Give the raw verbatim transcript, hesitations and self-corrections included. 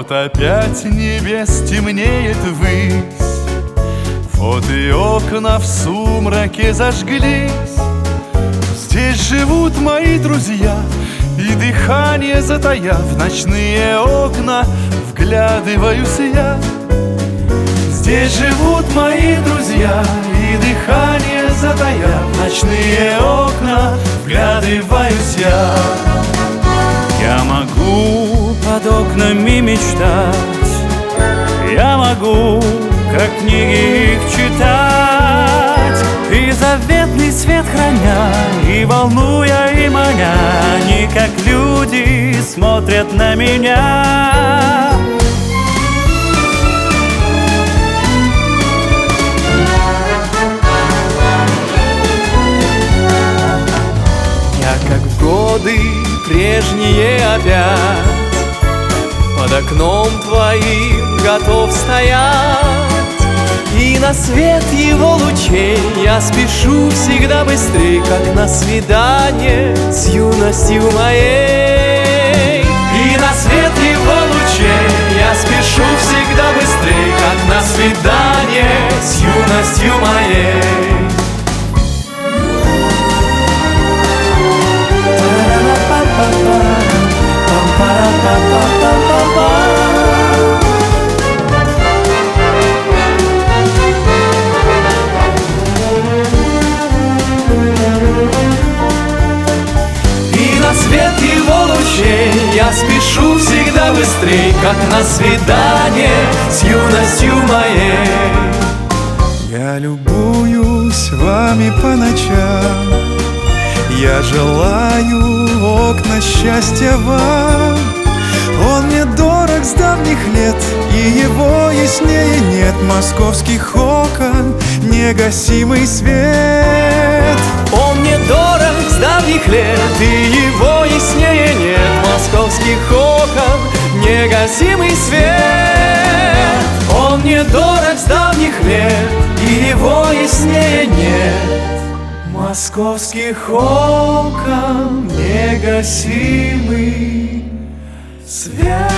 Вот опять небес темнеет ввысь, вот и окна в сумраке зажглись. Здесь живут мои друзья, и дыхание затаяв, в ночные окна вглядываюсь я. Здесь живут мои друзья, и дыхание затаяв, в ночные окна вглядываюсь я. Я могу под окнами мечтать, я могу, как книги их читать, и заветный свет храня, и волнуя, и маня, они, как люди, смотрят на меня. Я, как в годы прежние опять, под окном твоим готов стоять, и на свет его лучей я спешу всегда быстрей, как на свидание с юностью моей. И на свет его лучей я спешу всегда быстрей, как на свидание с юностью моей. И на свет его лучей я спешу всегда быстрей, как на свидание с юностью моей. Я любуюсь вами по ночам, я желаю окна счастья вам. Он мне дорог с давних лет, и его яснее нет. Московских окон негасимый свет. Он мне дорог с давних лет, и его яснее нет. Московских окон негасимый свет. Он мне дорог с давних лет, и его яснее нет. Московских окон негасимый свет.